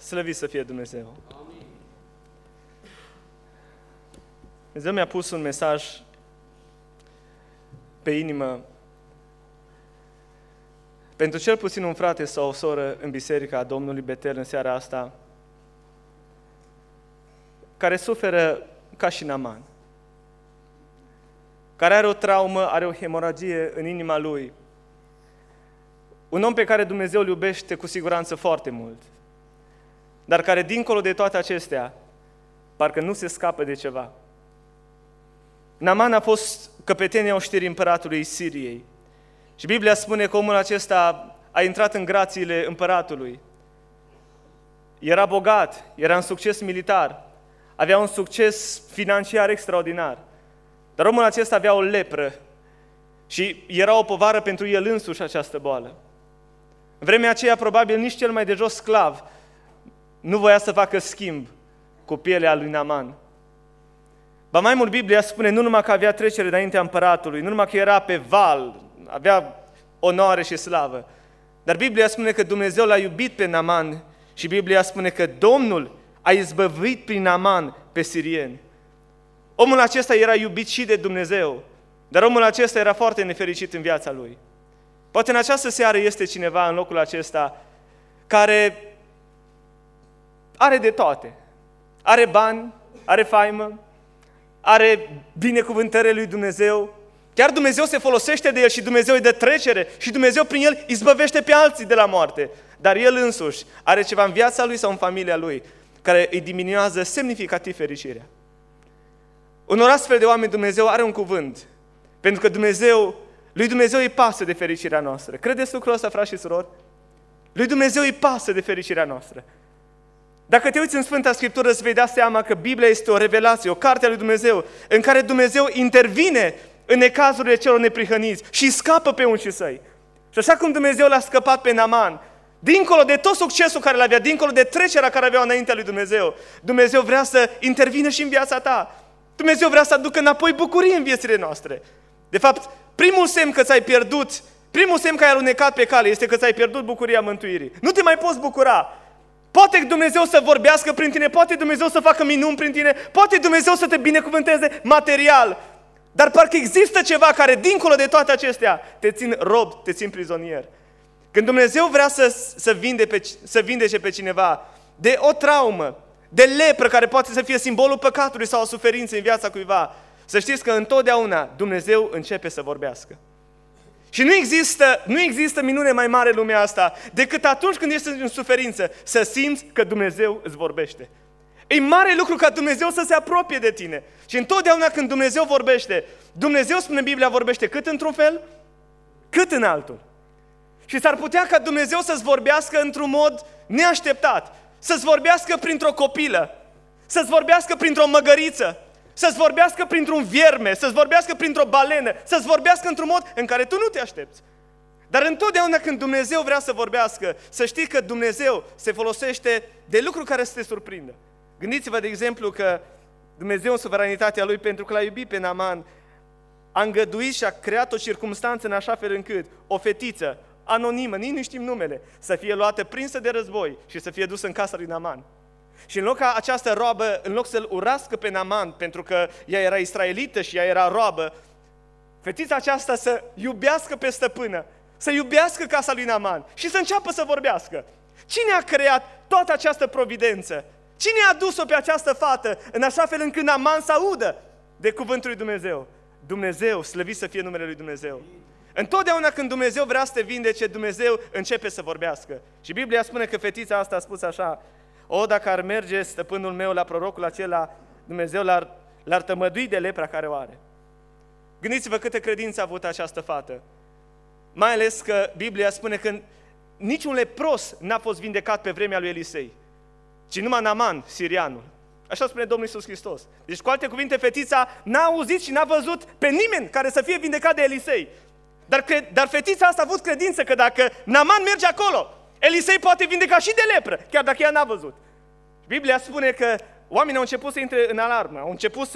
Slăvit să fie Dumnezeu! Dumnezeu mi-a pus un mesaj pe inimă pentru cel puțin un frate sau o soră în Biserica Domnului Betel în seara asta, care suferă ca și Naaman, care are o traumă, are o hemoragie în inima lui. Un om pe care Dumnezeu îl iubește cu siguranță foarte mult, dar care, dincolo de toate acestea, parcă nu se scapă de ceva. Naaman a fost căpetenia oștirii împăratului Siriei. Și Biblia spune că omul acesta a intrat în grațiile împăratului. Era bogat, era în succes militar, avea un succes financiar extraordinar. Dar omul acesta avea o lepră și era o povară pentru el însuși această boală. În vremea aceea, probabil, nici cel mai de jos sclav nu voia să facă schimb cu pielea lui Naaman. Ba mai mult, Biblia spune nu numai că avea trecere înaintea împăratului, nu numai că era pe val, avea onoare și slavă, dar Biblia spune că Dumnezeu l-a iubit pe Naaman și Biblia spune că Domnul a izbăvit prin Naaman pe sirieni. Omul acesta era iubit și de Dumnezeu, dar omul acesta era foarte nefericit în viața lui. Poate în această seară este cineva în locul acesta care are de toate. Are bani, are faimă, are binecuvântările lui Dumnezeu. Chiar Dumnezeu se folosește de el și Dumnezeu îi dă trecere și Dumnezeu prin el izbăvește pe alții de la moarte. Dar el însuși are ceva în viața lui sau în familia lui care îi diminuează semnificativ fericirea. Unor astfel de oameni Dumnezeu are un cuvânt, pentru că lui Dumnezeu îi pasă de fericirea noastră. Credeți lucrul ăsta, frați și surori? Lui Dumnezeu îi pasă de fericirea noastră. Dacă te uiți în Sfânta Scriptură, îți vei da seama că Biblia este o revelație, o carte a lui Dumnezeu, în care Dumnezeu intervine în necazurile celor neprihăniți și scapă pe unșii săi. Și așa cum Dumnezeu l-a scăpat pe Naaman, dincolo de tot succesul care l-avea, dincolo de trecerea care avea înaintea lui Dumnezeu, Dumnezeu vrea să intervină și în viața ta. Dumnezeu vrea să aducă înapoi bucurie în viețile noastre. De fapt, primul semn că ai alunecat pe cale este că ți-ai pierdut bucuria mântuirii. Nu te mai poți bucura. Poate Dumnezeu să vorbească prin tine, poate Dumnezeu să facă minuni prin tine, poate Dumnezeu să te binecuvânteze material, dar parcă există ceva care, dincolo de toate acestea, te țin rob, te țin prizonier. Când Dumnezeu vrea să vindece pe cineva de o traumă, de lepră care poate să fie simbolul păcatului sau a suferinței în viața cuiva, să știți că întotdeauna Dumnezeu începe să vorbească. Și nu există minune mai mare în lumea asta decât atunci când ești în suferință să simți că Dumnezeu îți vorbește. E mare lucru ca Dumnezeu să se apropie de tine. Și întotdeauna când Dumnezeu vorbește, Dumnezeu, spune Biblia, vorbește cât într-un fel, cât în altul. Și s-ar putea ca Dumnezeu să-ți vorbească într-un mod neașteptat, să-ți vorbească printr-o copilă, să-ți vorbească printr-o măgăriță, să-ți vorbească printr-un vierme, să-ți vorbească printr-o balenă, să-ți vorbească într-un mod în care tu nu te aștepți. Dar întotdeauna când Dumnezeu vrea să vorbească, să știi că Dumnezeu se folosește de lucruri care să te surprindă. Gândiți-vă, de exemplu, că Dumnezeu în suveranitatea Lui, pentru că l-a iubit pe Naaman, a îngăduit și a creat o circumstanță în așa fel încât o fetiță anonimă, nici nu știm numele, să fie luată prinsă de război și să fie dusă în casa lui Naaman. Și în loc ca această roabă, în loc să-l urască pe Naaman, pentru că ea era israelită și ea era roabă, fetița aceasta să iubească pe stăpână, să iubească casa lui Naaman și să înceapă să vorbească. Cine a creat toată această providență? Cine a dus-o pe această fată în așa fel încât Naaman să audă de cuvântul lui Dumnezeu? Dumnezeu, slăvit să fie numele lui Dumnezeu. Întotdeauna când Dumnezeu vrea să te vindece, Dumnezeu începe să vorbească. Și Biblia spune că fetița asta a spus așa: o, dacă ar merge stăpânul meu la prorocul acela, Dumnezeu l-ar tămădui de lepra care o are. Gândiți-vă câtă credință a avut această fată. Mai ales că Biblia spune că niciun lepros n-a fost vindecat pe vremea lui Elisei, ci numai Naaman, sirianul. Așa spune Domnul Iisus Hristos. Deci, cu alte cuvinte, fetița n-a auzit și n-a văzut pe nimeni care să fie vindecat de Elisei. Dar fetița asta a avut credință că dacă Naaman merge acolo, Elisei poate vindeca și de lepră, chiar dacă ea n-a văzut. Biblia spune că oamenii au început să intre în alarmă, au început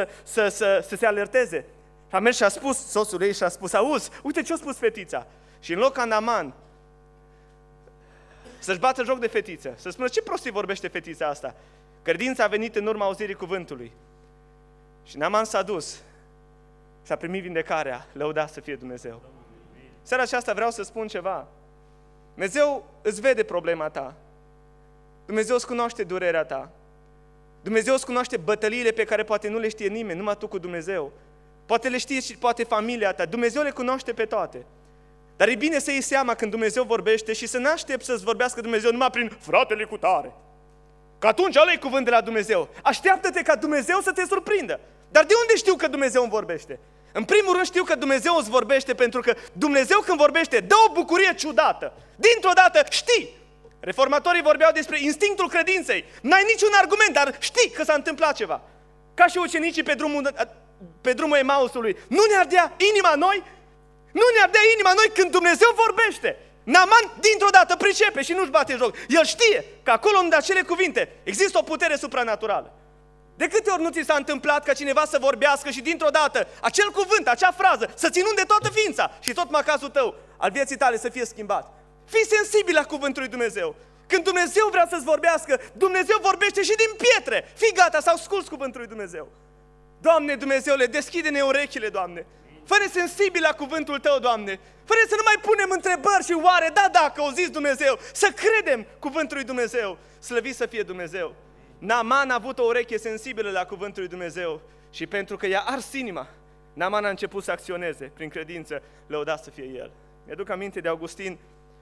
să se alerteze. Și a mers și a spus soțul ei și a spus: auzi, uite ce a spus fetița. Și în loc ca Naaman să-și bată joc de fetiță, să spună ce prostii vorbește fetița asta. Credința a venit în urma auzirii cuvântului. Și Naaman s-a dus și a primit vindecarea, lăudat să fie Dumnezeu. Seara aceasta vreau să spun ceva. Dumnezeu îți vede problema ta. Dumnezeu îți cunoaște durerea ta. Dumnezeu îți cunoaște bătăliile pe care poate nu le știe nimeni, numai tu cu Dumnezeu. Poate le știe și poate familia ta. Dumnezeu le cunoaște pe toate. Dar e bine să iei seama când Dumnezeu vorbește și să nu aștepți să-ți vorbească Dumnezeu numai prin fratele cu tare. Că atunci ăla e cuvânt de la Dumnezeu. Așteaptă-te ca Dumnezeu să te surprindă. Dar de unde știu că Dumnezeu îmi vorbește? În primul rând știu că Dumnezeu îți vorbește pentru că Dumnezeu când vorbește dă o bucurie ciudată. Dintr-o dată știi. Reformatorii vorbeau despre instinctul credinței. N-ai niciun argument, dar știi că s-a întâmplat ceva. Ca și ucenicii pe drumul Emausului. Nu ne ardea inima noi? Nu ne ardea inima noi când Dumnezeu vorbește. Naaman dintr-o dată pricepe și nu-și bate joc. El știe că acolo în acele cuvinte există o putere supranaturală. De câte ori nu ți s-a întâmplat ca cineva să vorbească și dintr-o dată acel cuvânt, acea frază, să ți inunde toată ființa și tot macazul tău al vieții tale să fie schimbat? Fii sensibil la cuvântul lui Dumnezeu. Când Dumnezeu vrea să-ți vorbească, Dumnezeu vorbește și din pietre. Fii gata să asculți cuvântul lui Dumnezeu. Doamne Dumnezeule, deschide-ne urechile, Doamne. Fă-ne sensibil la cuvântul Tău, Doamne. Fără să nu mai punem întrebări și oare, da, că o zis Dumnezeu. Să credem cuvântul lui Dumnezeu. Slăvit să fie Dumnezeu. Naaman a avut o ureche sensibilă la cuvântul lui Dumnezeu și pentru că i-a ars inima, Naaman a început să acționeze prin credință, lăudat să fie el. Mi-aduc aminte de Augustin,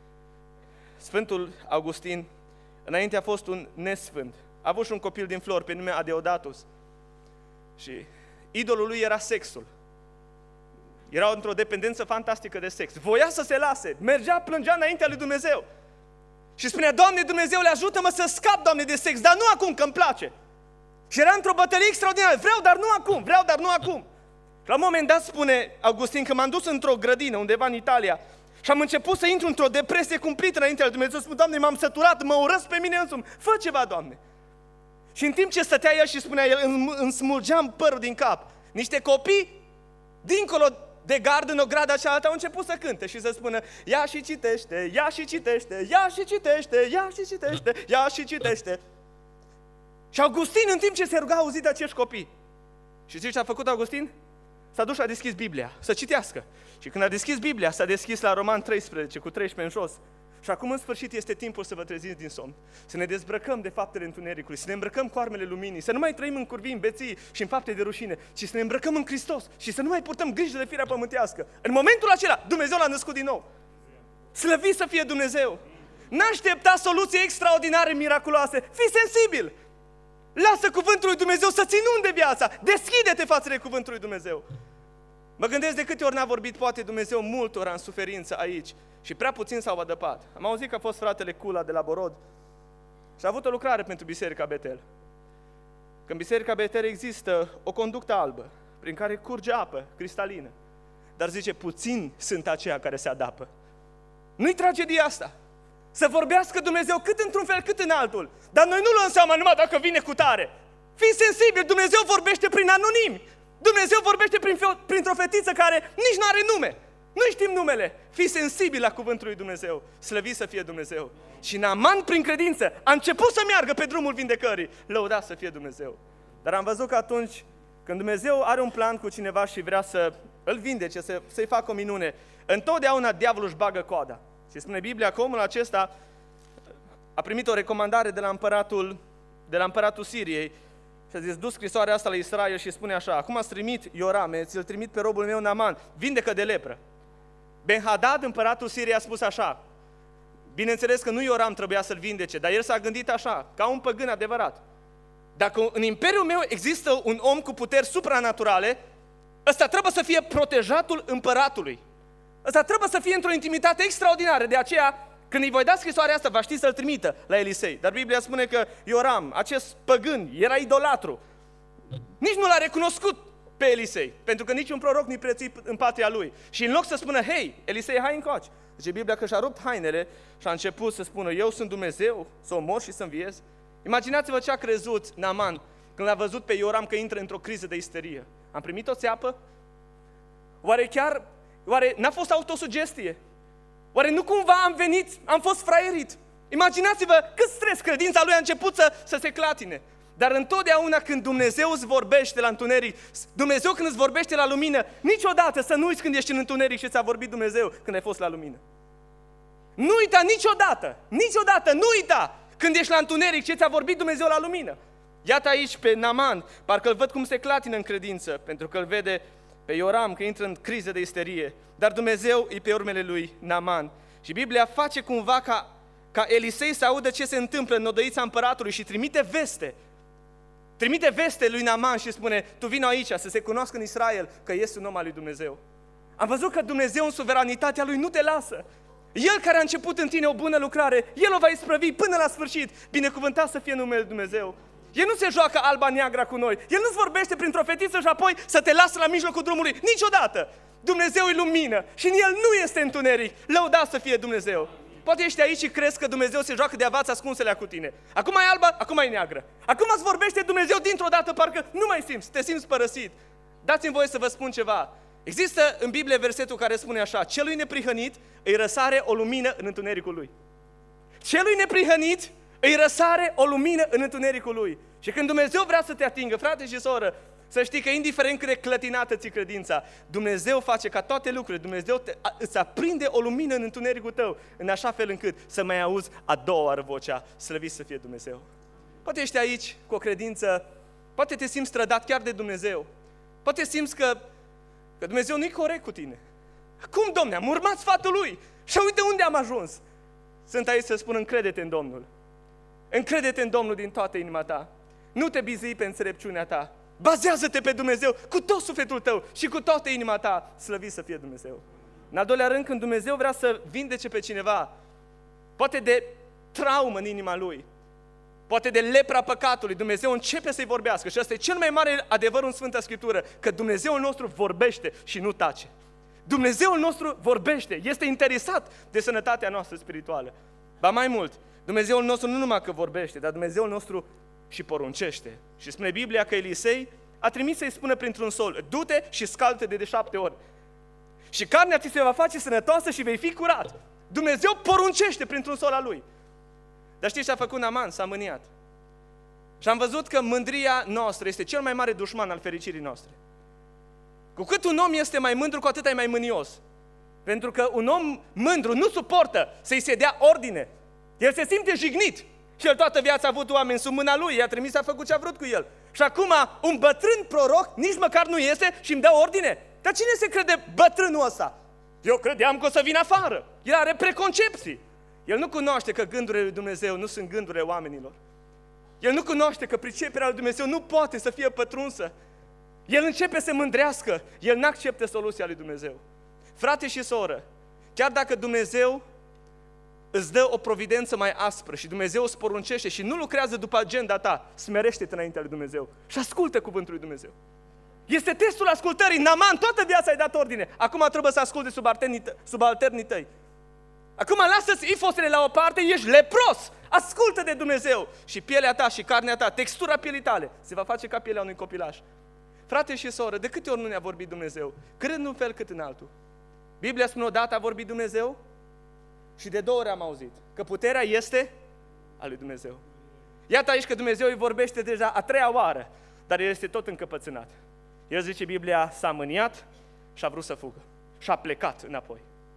Sfântul Augustin, înainte a fost un nesfânt. A avut și un copil din flori pe nume Adeodatus și idolul lui era sexul. Era într-o dependență fantastică de sex. Voia să se lase, mergea, plângea înaintea lui Dumnezeu. Și spunea, Doamne Dumnezeule, ajută-mă să scap, Doamne, de sex, dar nu acum, că îmi place. Și era într-o bătălie extraordinară, vreau, dar nu acum. Și la un moment dat spune Augustin că m-am dus într-o grădină undeva în Italia și am început să intru într-o depresie cumplită înaintea lui Dumnezeu. Spune, Doamne, m-am săturat, mă urăsc pe mine însumi, fă ceva, Doamne. Și în timp ce stătea el și spunea el, îmi smulgeam părul din cap. Niște copii, dincolo de gard, în ograda cealaltă, au început să cânte și să spună, ia și citește, ia și citește, ia și citește, ia și citește, ia și citește. Și Augustin, în timp ce se ruga, a auzit de acești copii. Și zici ce a făcut Augustin? S-a dus și a deschis Biblia, să citească. Și când a deschis Biblia, s-a deschis la Roman 13, cu 13 în jos. Și acum, în sfârșit, este timpul să vă treziți din somn, să ne dezbrăcăm de faptele întunericului, să ne îmbrăcăm cu armele luminii, să nu mai trăim în curvii, în beții și în fapte de rușine, ci să ne îmbrăcăm în Hristos și să nu mai purtăm grijă de firea pământească. În momentul acela, Dumnezeu l-a născut din nou. Slăvit să fie Dumnezeu! N-aștepta soluții extraordinare, miraculoase, fii sensibil! Lasă cuvântul lui Dumnezeu să-ți inunde viața, deschide-te față de cuvântul lui Dumnezeu. Mă gândesc de câte ori n-a vorbit poate Dumnezeu multora în suferință aici și prea puțin s-au adăpat. Am auzit că a fost fratele Cula de la Borod și a avut o lucrare pentru Biserica Betel. Că în Biserica Betel există o conductă albă prin care curge apă cristalină. Dar zice, puțini sunt aceia care se adapă. Nu-i tragedia asta. Să vorbească Dumnezeu cât într-un fel, cât în altul. Dar noi nu luăm seama numai dacă vine cu tare. Fii sensibil, Dumnezeu vorbește prin anonimi. Dumnezeu vorbește printr-o fetiță care nici nu are nume. Nu știm numele. Fii sensibil la cuvântul lui Dumnezeu. Slăvit să fie Dumnezeu. Și Naaman, prin credință, a început să meargă pe drumul vindecării. Lăudat să fie Dumnezeu. Dar am văzut că atunci când Dumnezeu are un plan cu cineva și vrea să îl vindece, să-i facă o minune, întotdeauna diavolul își bagă coada. Și spune Biblia că omul acesta a primit o recomandare de la împăratul Siriei și a zis, du scrisoarea asta la Israel și spune așa, acum ați trimit Iorame, ți-l trimit pe robul meu Naaman, vindecă de lepră. Ben-Hadad, împăratul Siriei, a spus așa, bineînțeles că nu Ioram trebuia să-l vindece, dar el s-a gândit așa, ca un păgân adevărat. Dacă în imperiul meu există un om cu puteri supranaturale, ăsta trebuie să fie protejatul împăratului. Ăsta trebuie să fie într-o intimitate extraordinară, de aceea, când îi voi da scrisoarea asta, va ști să-l trimită la Elisei. Dar Biblia spune că Ioram, acest păgân, era idolatru. Nici nu l-a recunoscut pe Elisei, pentru că niciun proroc nu-i prețuit în patria lui. Și în loc să spună, hei, Elisei, hai încoace. Zice Biblia că și-a rupt hainele și a început să spună, eu sunt Dumnezeu, să omor și să înviez. Imaginați-vă ce a crezut Naaman când l-a văzut pe Ioram că intră într-o criză de isterie. Am primit o țeapă? Oare n-a fost autosugestie? Oare nu cumva am fost fraierit? Imaginați-vă cât stres, credința lui a început să se clatine. Dar întotdeauna când Dumnezeu îți vorbește la întuneric, Dumnezeu când îți vorbește la lumină, niciodată să nu uiți când ești în întuneric și ți-a vorbit Dumnezeu când ai fost la lumină. Nu uita niciodată, nu uita când ești la întuneric ce ți-a vorbit Dumnezeu la lumină. Iată aici pe Naaman, parcă îl văd cum se clatină în credință, pentru că îl vede pe Ioram că intră în criză de isterie. Dar Dumnezeu e pe urmele lui Naaman. Și Biblia face cumva ca Elisei să audă ce se întâmplă în odăița împăratului și trimite veste. Trimite veste lui Naaman și spune, tu vino aici să se cunoască în Israel că este un om al lui Dumnezeu. Am văzut că Dumnezeu în suveranitatea lui nu te lasă. El care a început în tine o bună lucrare, El o va isprăvi până la sfârșit. Binecuvântat să fie numele Dumnezeu. El nu se joacă alba-neagra cu noi. El nu-ți vorbește printr-o fetiță și apoi să te lasă la mijlocul drumului. Niciodată! Dumnezeu e lumină și în El nu este întuneric. Lăudat să fie Dumnezeu. Poate ești aici și crezi că Dumnezeu se joacă de avați ascunselea cu tine. Acum e albă, acum e neagră. Acum îți vorbește Dumnezeu dintr-o dată, parcă nu mai simți, te simți părăsit. Dați-mi voie să vă spun ceva. Există în Biblie versetul care spune așa, celui neprihănit îi răsare o lumină în întunericul lui. Celui neprihănit îi răsare o lumină în întunericul lui. Și când Dumnezeu vrea să te atingă, frate și soră, să știi că indiferent cât de clătinată ți credința, Dumnezeu face ca toate lucrurile, Dumnezeu îți aprinde o lumină în întunericul tău, în așa fel încât să mai auzi a doua oară vocea, slăvit să fie Dumnezeu. Poate ești aici cu o credință, poate te simți trădat chiar de Dumnezeu, poate simți că Dumnezeu nu-i corect cu tine. Cum, Domne, am urmat sfatul Lui și uite unde am ajuns. Sunt aici să spun, încrede-te în Domnul. Încrede-te în Domnul din toată inima ta. Nu te bizui pe înțelepciunea ta. Bazează-te pe Dumnezeu cu tot sufletul tău și cu toată inima ta. Slăvit să fie Dumnezeu. În al doilea rând, când Dumnezeu vrea să vindece pe cineva, poate de traumă în inima lui, poate de lepra păcatului, Dumnezeu începe să-i vorbească. Și ăsta e cel mai mare adevăr în Sfânta Scriptură, că Dumnezeul nostru vorbește și nu tace. Dumnezeul nostru vorbește, este interesat de sănătatea noastră spirituală. Ba mai mult, Dumnezeul nostru nu numai că vorbește, dar Dumnezeul nostru și poruncește. Și spune Biblia că Elisei a trimis să-i spună printr-un sol, du-te și scaltă-te de 7 ori. Și carnea ți se va face sănătoasă și vei fi curat. Dumnezeu poruncește printr-un sol al lui. Dar știți ce a făcut Naaman? S-a mâniat. Și am văzut că mândria noastră este cel mai mare dușman al fericirii noastre. Cu cât un om este mai mândru, cu atât e mai mânios. Pentru că un om mândru nu suportă să-i se dea ordine. El se simte jignit. Și el toată viața a avut oameni sub mâna lui, i-a trimis, a făcut ce a vrut cu el. Și acum un bătrân proroc nici măcar nu iese și îmi dă ordine. Dar cine se crede bătrânul ăsta? Eu credeam că o să vin afară. El are preconcepții. El nu cunoaște că gândurile lui Dumnezeu nu sunt gândurile oamenilor. El nu cunoaște că priceperea lui Dumnezeu nu poate să fie pătrunsă. El începe să mândrească. El nu acceptă soluția lui Dumnezeu. Frate și soră, chiar dacă Dumnezeu îți dă o providență mai aspră și Dumnezeu îți poruncește și nu lucrează după agenda ta, smerește-te înaintea lui Dumnezeu și ascultă cuvântul lui Dumnezeu. Este testul ascultării. Naaman, toată viața ai dat ordine. Acum trebuie să asculte subalternii tăi. Acum lasă-ți ifosele la o parte, ești lepros. Ascultă de Dumnezeu și pielea ta și carnea ta, textura pielii tale, se va face ca pielea unui copilaș. Frate și soră, de câte ori nu ne-a vorbit Dumnezeu? Cât în un fel, cât în altul. Biblia spune odată a vorbit Dumnezeu și de 2 ori am auzit că puterea este a lui Dumnezeu. Iată aici că Dumnezeu îi vorbește deja a 3-a oară, dar el este tot încăpățânat. El zice Biblia, s-a mâniat și a vrut să fugă și a plecat înapoi.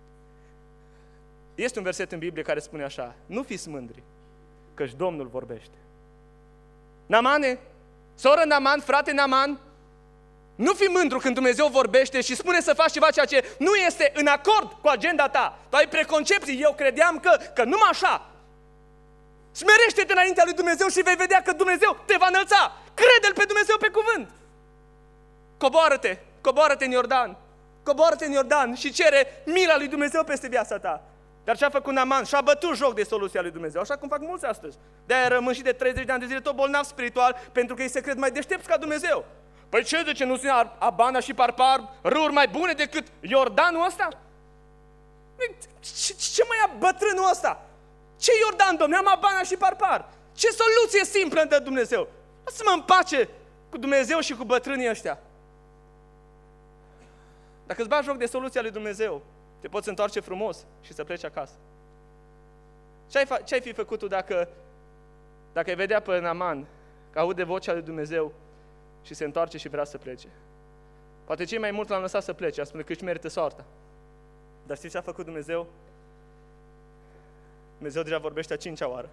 Este un verset în Biblie care spune așa, nu fiți mândri, căci Domnul vorbește. Naamane, soră Naaman, frate Naaman, nu fi mândru când Dumnezeu vorbește și spune să faci ceva ceea ce nu este în acord cu agenda ta. Tu ai preconcepții, eu credeam că numai așa. Smerește-te înaintea lui Dumnezeu și vei vedea că Dumnezeu te va înălța. Crede-L pe Dumnezeu pe cuvânt. Coboară-te în Iordan. Coboară-te în Iordan și cere mila lui Dumnezeu peste viața ta. Dar ce a făcut Naaman? Și-a bătut joc de soluția lui Dumnezeu, așa cum fac mulți astăzi. De-aia rămân și de 30 de ani de zile tot bolnav spiritual, pentru că ei se cred mai deștepți ca Dumnezeu. Păi ce, de ce nu sunt Abana și Parpar râuri mai bune decât Iordanul ăsta? Ce mai ia bătrânul ăsta? Ce Iordan, Dom'le? Am Abana și Parpar. Ce soluție simplă îmi dă Dumnezeu? Lasă-mă în pace cu Dumnezeu și cu bătrânii ăștia. Dacă îți bagi joc de soluția lui Dumnezeu, te poți întoarce frumos și să pleci acasă. Ce ai fi făcut tu dacă ai vedea pe Naaman că aude vocea lui Dumnezeu și se întoarce și vrea să plece? Poate cei mai mulți l-am lăsat să plece, a spune că își merită soarta. Dar știți ce a făcut Dumnezeu? Dumnezeu deja vorbește a 5-a oară.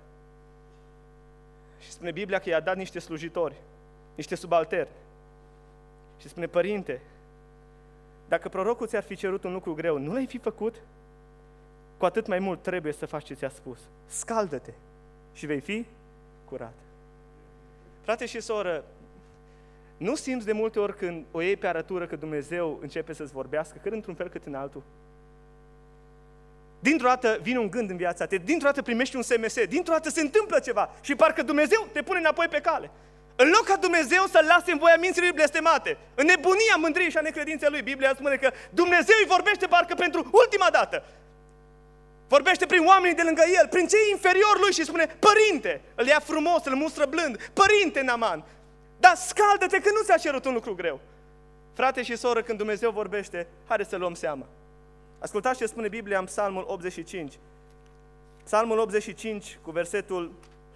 Și spune Biblia că i-a dat niște slujitori, niște subalterni. Și spune, Părinte, dacă prorocul ți-ar fi cerut un lucru greu, nu l-ai fi făcut? Cu atât mai mult trebuie să faci ce ți-a spus. Scaldă-te și vei fi curat. Frate și soră, nu simți de multe ori când o iei pe arătură că Dumnezeu începe să-ți vorbească, cât într-un fel, cât în altul? Dintr-o dată vine un gând în viața ta, dintr-o dată primești un SMS, dintr-o dată se întâmplă ceva și parcă Dumnezeu te pune înapoi pe cale. În loc ca Dumnezeu să-l lase în voia minții lui blestemate, în nebunia, mândriei și a necredinței lui, Biblia spune că Dumnezeu îi vorbește parcă pentru ultima dată. Vorbește prin oamenii de lângă el, prin cei inferiori lui și spune, Părinte, îl ia frumos, îl mustră blând, Părinte Naaman, dar scaldă-te că nu ți-a cerut un lucru greu. Frate și soră, când Dumnezeu vorbește, haide să luăm seama. Ascultați ce spune Biblia în Psalmul 85. Psalmul 85 cu versetul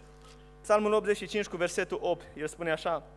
8, el spune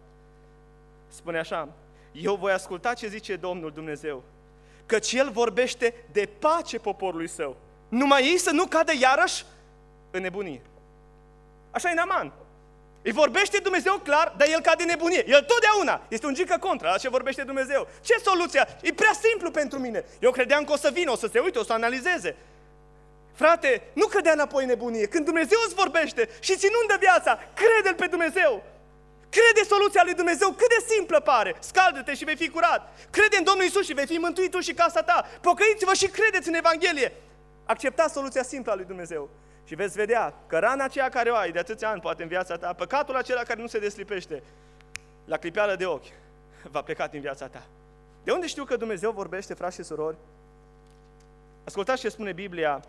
așa, eu voi asculta ce zice Domnul Dumnezeu, căci El vorbește de pace poporului Său, numai ei să nu cadă iarăși în nebunie. Așa e Naaman. Îi vorbește Dumnezeu clar, dar el cade în nebunie. El totdeauna este un gică contra la ce vorbește Dumnezeu. Ce soluția? E prea simplu pentru mine. Eu credeam că o să vină, o să se uite, o să analizeze. Frate, nu cădea înapoi în nebunie. Când Dumnezeu îți vorbește și ți inundă viața, crede-L pe Dumnezeu. Crede soluția lui Dumnezeu, cât de simplă pare. Scaldă-te și vei fi curat. Crede în Domnul Iisus și vei fi mântuit tu și casa ta. Pocăiți-vă și credeți în Evanghelie. Acceptați soluția simplă a lui Dumnezeu. Și veți vedea că rana aceea care o ai de atâția ani, poate în viața ta, păcatul acela care nu se deslipește, la clipeală de ochi, va pleca din viața ta. De unde știu că Dumnezeu vorbește, frați și surori? Ascultați ce spune Biblia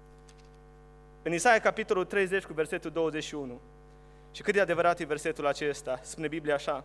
în Isaia, capitolul 30, cu versetul 21. Și cât de adevărat e versetul acesta, spune Biblia așa,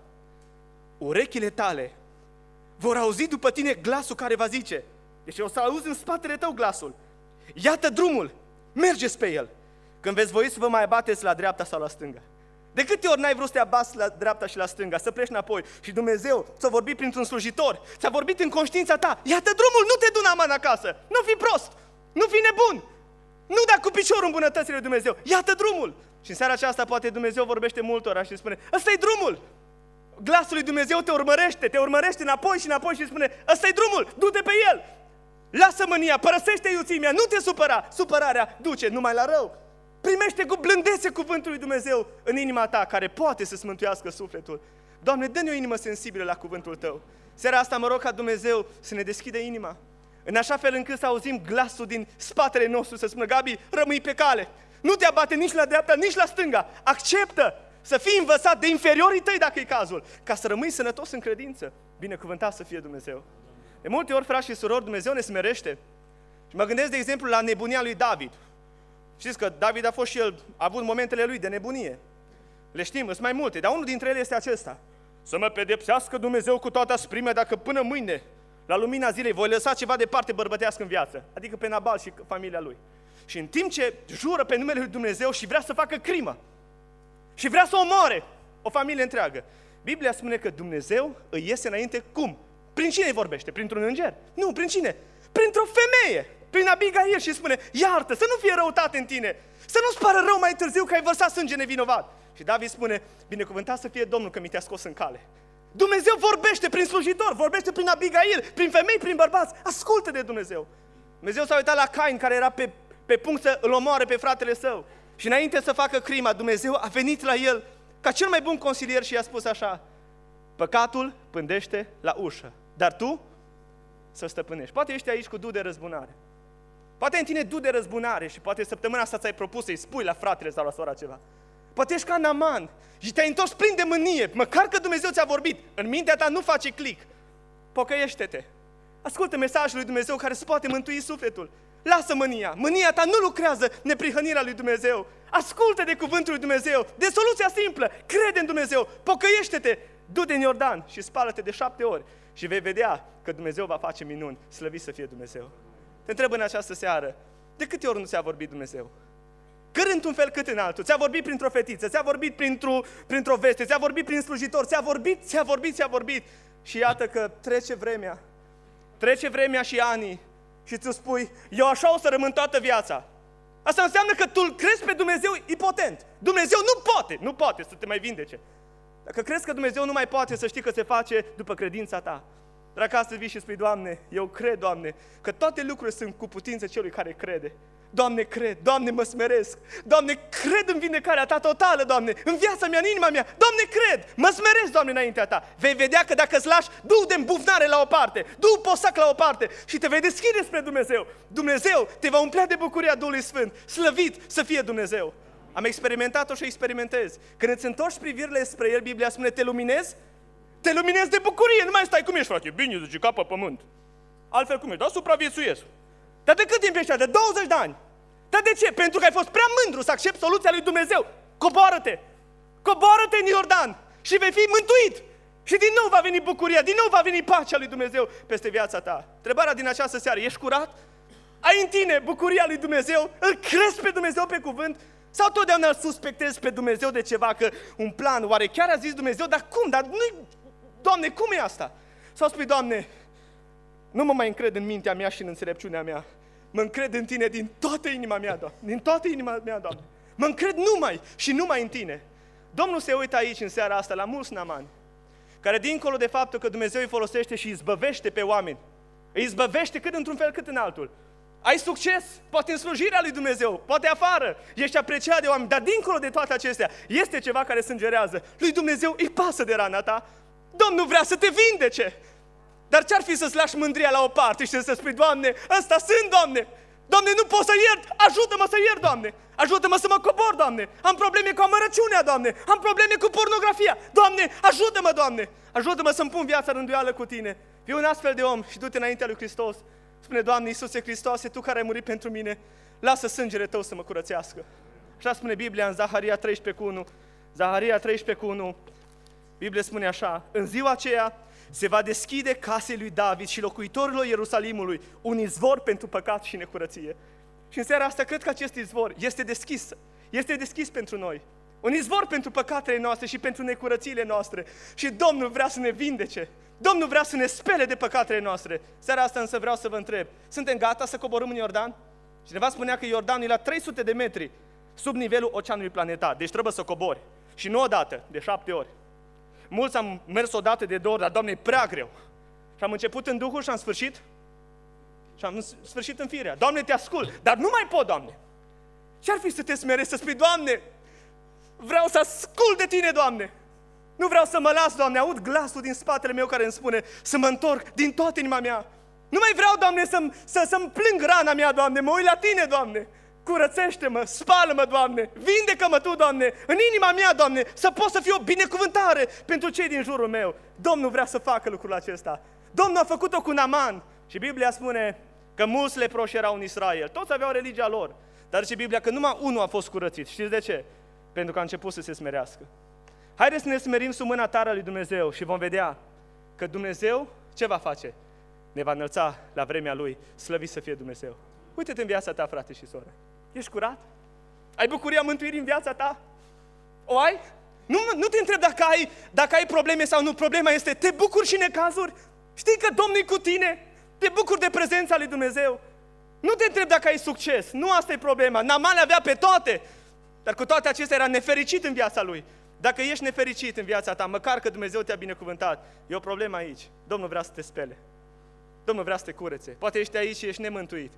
urechile tale vor auzi după tine glasul care va zice, deci o să auzi în spatele tău glasul, iată drumul, mergeți pe el, când veți voi să vă mai abateți la dreapta sau la stânga. De câte ori n-ai vrut să te abați la dreapta și la stânga, să pleci înapoi și Dumnezeu ți-a vorbit printr-un slujitor, ți-a vorbit în conștiința ta, iată drumul, nu te du Naaman acasă, nu fi prost, nu fi nebun, nu da cu piciorul în bunătățile lui Dumnezeu, iată drumul. Și în seara aceasta poate Dumnezeu vorbește multora și spune, ăsta-i drumul. Glasul lui Dumnezeu te urmărește înapoi și înapoi și spune, ăsta-i drumul, du-te pe el. Lasă mânia, părăsește iuțimea, nu te supăra, supărarea duce numai la rău. Primește cu blândețe cuvântul lui Dumnezeu în inima ta, care poate să-ți mântuiască sufletul. Doamne, dă-ne o inimă sensibilă la cuvântul Tău. Seara asta mă rog ca Dumnezeu să ne deschidă inima, în așa fel încât să auzim glasul din spatele nostru să spună, Gabi, rămâi pe cale, nu te abate nici la dreapta, nici la stânga, acceptă să fii învățat de inferiorii tăi dacă e cazul, ca să rămâi sănătos în credință. Binecuvântat să fie Dumnezeu. De multe ori, frați și surori, Dumnezeu ne smerește. Și mă gândesc, de exemplu, la nebunia lui David. Știți că David a fost și el, a avut momentele lui de nebunie. Le știm, sunt mai multe, dar unul dintre ele este acesta. Să mă pedepsească Dumnezeu cu toată asprimea dacă până mâine, la lumina zilei, voi lăsa ceva de parte bărbătească în viață. Adică pe Nabal și familia lui. Și în timp ce jură pe numele lui Dumnezeu și vrea să facă crimă, și vrea să omoare o familie întreagă, Biblia spune că Dumnezeu îi iese înainte cum? Prin cine îi vorbește? Printr-un înger? Nu, prin cine? Printr-o femeie, prin Abigail, și spune, iartă, să nu fie răutate în tine, să nu-ți pară rău mai târziu că ai vărsat sânge nevinovat. Și David spune, binecuvântat să fie Domnul că mi te-a scos în cale. Dumnezeu vorbește prin slujitor, vorbește prin Abigail, prin femei, prin bărbați, ascultă de Dumnezeu. Dumnezeu s-a uitat la Cain, care era pe punct să îl omoare pe fratele său. Și înainte să facă crima, Dumnezeu a venit la el ca cel mai bun consilier și i-a spus așa, păcatul pândește la ușă, dar tu să stăpânești. Poate ești aici cu du de răzbunare. Poate în tine du de răzbunare și poate săptămâna asta ți-ai propus să-i spui la fratele sau la sora ceva. Poate ești ca Naaman și te-ai întors plin de mânie, măcar că Dumnezeu ți-a vorbit. În mintea ta nu face click. Pocăiește-te. Ascultă mesajul lui Dumnezeu care îți poate mântui sufletul. Lasă mânia. Mânia ta nu lucrează neprihănirea lui Dumnezeu. Ascultă de cuvântul lui Dumnezeu, de soluția simplă. Crede în Dumnezeu. Pocăiește-te. Du-te în Iordan și spală-te de 7 ori și vei vedea că Dumnezeu va face minuni. Slăvit să fie Dumnezeu. Te întreb în această seară, de câte ori nu ți-a vorbit Dumnezeu? Cât într-un fel, cât în altul. Ți-a vorbit printr-o fetiță, ți-a vorbit printr-o veste, ți-a vorbit prin slujitor, ți-a vorbit. Și iată că trece vremea și anii și tu spui, eu așa o să rămân toată viața. Asta înseamnă că tu îl crezi pe Dumnezeu impotent. Dumnezeu nu poate să te mai vindece. Dacă crezi că Dumnezeu nu mai poate, să știi că se face după credința ta. Dacă astăzi vii și spui, Doamne, eu cred, Doamne, că toate lucrurile sunt cu putință celui care crede. Doamne, cred, Doamne, mă smeresc, Doamne, cred în vindecarea Ta totală, Doamne, în viața mea, în inima mea, Doamne, cred, mă smeresc, Doamne, înaintea Ta. Vei vedea că dacă îți lași Duhul de îmbufnare la o parte, Duhul posac la o parte și te vei deschide spre Dumnezeu, Dumnezeu te va umplea de bucuria Duhului Sfânt, slăvit să fie Dumnezeu. Am experimentat-o și experimentez. Când îți întorci privirile spre El, Biblia spune, te luminezi? Te luminezi de bucurie, nu mai stai cum ești, frate, bine, zice, ca pe pământ. Altfel cum ești, dar supraviețuiesc. Dar de cât timp ești? De 20 de ani. Dar de ce? Pentru că ai fost prea mândru să accepti soluția lui Dumnezeu. Coboară-te în Iordan și vei fi mântuit. Și din nou va veni bucuria, din nou va veni pacea lui Dumnezeu peste viața ta. Întrebarea din această seară, ești curat? Ai în tine bucuria lui Dumnezeu? Îl crezi pe Dumnezeu pe cuvânt? Sau totdeauna îl suspectezi pe Dumnezeu de ceva, că un plan, oare chiar a zis Dumnezeu, dar cum? Dar nu-i, Doamne, cum e asta? Sau spui, Doamne, nu mă mai încred în mintea mea și în înțelepciunea mea. Mă încred în Tine din toată inima mea, Doamne. Din toată inima mea, Doamne. Mă încred numai în Tine. Domnul se uită aici în seara asta la mulți Naamani, care dincolo de faptul că Dumnezeu îi folosește și îi izbăvește pe oameni, îi izbăvește cât într-un fel, cât în altul. Ai succes, poate în slujirea lui Dumnezeu, poate afară, ești apreciat de oameni, dar dincolo de toate acestea, este ceva care sângerează. Lui Dumnezeu îi pasă de rana ta. Domnul vrea să te vindece. Dar ce-ar fi să-ți lași mândria la o parte și să spui, Doamne, ăsta sunt, Doamne! Doamne, nu pot să iert! Ajută-mă să iert, Doamne! Ajută-mă să mă cobor, Doamne! Am probleme cu amărăciunea, Doamne! Am probleme cu pornografia! Doamne, ajută-mă, Doamne! Ajută-mă să-mi pun viața în rânduială cu Tine! Fii un astfel de om și du-te înaintea lui Hristos. Spune, Doamne, Iisuse Hristoase, Tu care ai murit pentru mine, lasă sângele Tău să mă curățească. Așa spune Biblia în Zaharia 13:1. Zaharia 13:1. Biblia spune așa, în ziua aceea se va deschide casei lui David și locuitorilor Ierusalimului un izvor pentru păcat și necurăție. Și în seara asta cred că acest izvor este deschis pentru noi. Un izvor pentru păcatele noastre și pentru necurățiile noastre. Și Domnul vrea să ne vindece. Domnul vrea să ne spele de păcatele noastre. Seara asta însă vreau să vă întreb, suntem gata să coborâm în Iordan? Cineva spunea că Iordanul e la 300 de metri sub nivelul oceanului planetar, deci trebuie să cobori. Și nu odată, de 7 ori. Mulți am mers odată, de 2 ori, dar, Doamne, e prea greu. Și am început în Duhul și am sfârșit. Și am sfârșit în firea. Doamne, te ascult, dar nu mai pot, Doamne. Ce-ar fi să te smerești, să spui, Doamne, vreau să ascult de Tine, Doamne. Nu vreau să mă las, Doamne, aud glasul din spatele meu care îmi spune să mă întorc din toată inima mea. Nu mai vreau, Doamne, să-mi plâng rana mea, Doamne, mă uit la Tine, Doamne. Curățește-mă, spală-mă, Doamne, vindecă-mă Tu, Doamne, în inima mea, Doamne, să pot să fiu o binecuvântare pentru cei din jurul meu. Domnul vrea să facă lucrul acesta. Domnul a făcut-o cu Naaman și Biblia spune că mulți leproși erau în Israel. Toți aveau religia lor, dar zice Biblia că numai unul a fost curățit. Știți de ce? Pentru că a început să se smerească. Haideți să ne smerim sub mâna tare a lui Dumnezeu și vom vedea că Dumnezeu ce va face? Ne va înălța la vremea Lui, slăvit să fie Dumnezeu. Uite-te în viața ta, frate și soră. Ești curat? Ai bucuria mântuirii în viața ta? O ai? Nu te întreb dacă ai probleme sau nu. Problema este, te bucuri și în necazuri? Știi că Domnul e cu tine? Te bucuri de prezența lui Dumnezeu? Nu te întreb dacă ai succes. Nu asta e problema. Naaman le avea pe toate. Dar cu toate acestea era nefericit în viața lui. Dacă ești nefericit în viața ta, măcar că Dumnezeu te-a binecuvântat, e o problemă aici. Domnul vrea să te spele. Domnul vrea să te curețe. Poate ești aici și ești nemântuit.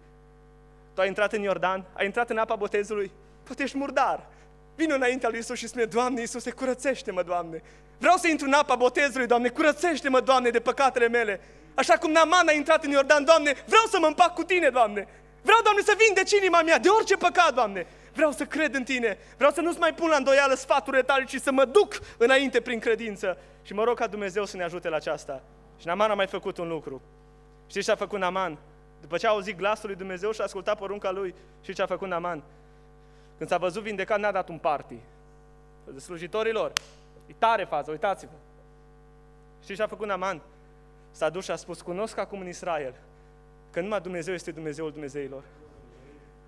Tu ai intrat în Iordan, ai intrat în apa botezului, poate ești murdar. Vino înaintea lui Iisus și spune, Doamne Iisuse, curățește-mă, Doamne. Vreau să intru în apa botezului, Doamne, curățește-mă, Doamne, de păcatele mele. Așa cum Naaman a intrat în Iordan, Doamne, vreau să mă împac cu Tine, Doamne. Vreau, Doamne, să vindeci inima mea de orice păcat, Doamne. Vreau să cred în Tine. Vreau să nu-ți mai pun la îndoială sfaturile Tale, ci să mă duc înainte prin credință. Și mă rog ca Dumnezeu să ne ajute la aceasta. Și Naaman a mai făcut un lucru. Știți ce a făcut Naaman? După ce a auzit glasul lui Dumnezeu și a ascultat porunca lui, și ce a făcut Naaman? Când s-a văzut vindecat, n-a dat un party. Slujitorilor, e tare față, uitați-vă. Știți ce a făcut Naaman? S-a dus și a spus, cunosc acum în Israel că numai Dumnezeu este Dumnezeul Dumnezeilor.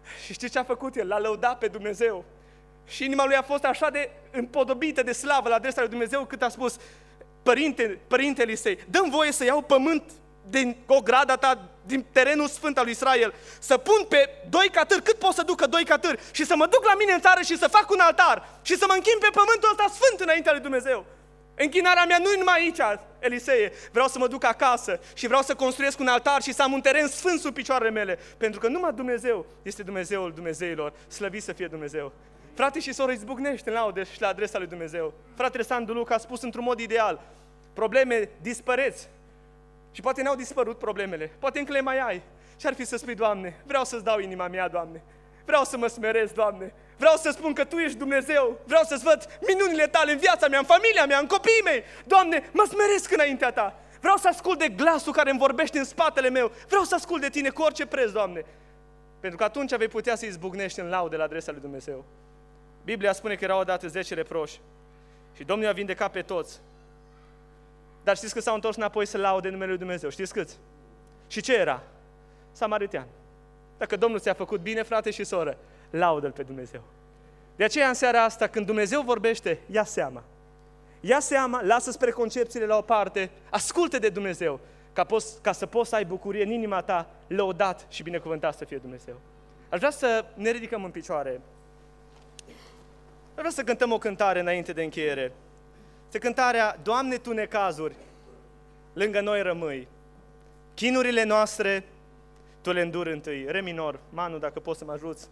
Și știți ce a făcut el? L-a lăudat pe Dumnezeu. Și inima lui a fost așa de împodobită de slavă la adresa lui Dumnezeu, cât a spus: Părinte Elisei, dă-mi voie să iau pământ din ograda ta, din terenul sfânt al lui Israel, să pun pe 2 catâri, cât pot să ducă 2 catâri, și să mă duc la mine în țară și să fac un altar și să mă închin pe pământul ăsta sfânt înaintea lui Dumnezeu. Închinarea mea nu e numai aici, Elisee, vreau să mă duc acasă și vreau să construiesc un altar și să am un teren sfânt sub picioarele mele, pentru că numai Dumnezeu este Dumnezeul Dumnezeilor, slăvit să fie Dumnezeu. Frate și soră, izbucnește în laude și la adresa lui Dumnezeu. Fratele Sandu Luca a spus într-un mod ideal: probleme dispăreți. Și poate n-au dispărut problemele, poate încă le mai ai. Și ar fi să spui: Doamne, vreau să-ți dau inima mea, Doamne. Vreau să mă smeresc, Doamne. Vreau să spun că Tu ești Dumnezeu. Vreau să-ți văd minunile Tale în viața mea, în familia mea, în copiii mei. Doamne, mă smeresc înaintea Ta. Vreau să ascult de glasul care îmi vorbește în spatele meu. Vreau să ascult de Tine cu orice preț, Doamne. Pentru că atunci vei putea să izbucnești în laude la adresa lui Dumnezeu. Biblia spune că erau odată 10 reproși și Domnul i-a vindecat pe toți. Dar știți că s-au întors înapoi să laude numele lui Dumnezeu? Știți câți? Și ce era? Samaritean. Dacă Domnul ți-a făcut bine, frate și soră, laudă-L pe Dumnezeu. De aceea în seara asta, când Dumnezeu vorbește, ia seama. Ia seama, lasă-ți preconcepțiile la o parte, ascultă de Dumnezeu, ca să poți să ai bucurie în inima ta, lăudat și binecuvântat să fie Dumnezeu. Aș vrea să ne ridicăm în picioare. Aș vrea să cântăm o cântare înainte de încheiere. Este cântarea: Doamne, Tu necazuri, lângă noi rămâi. Chinurile noastre, Tu le înduri întâi. Re minor. Manu, dacă poți să mă ajuți.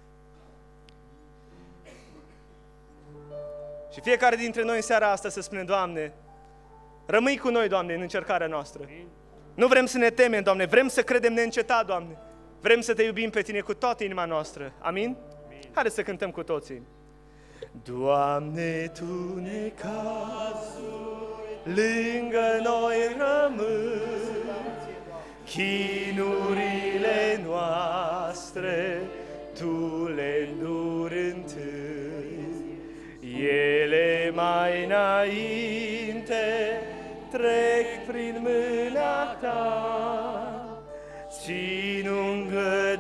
Și fiecare dintre noi în seara asta să spunem: Doamne, rămâi cu noi, Doamne, în încercarea noastră. Nu vrem să ne temem, Doamne, vrem să credem neîncetat, Doamne. Vrem să Te iubim pe Tine cu toată inima noastră. Amin? Haideți să cântăm cu toții. Doamne, Tu necazuri, lângă noi rămâi, chinurile noastre Tu le înduri întâi. Ele mai înainte trec prin mâna Ta, țin un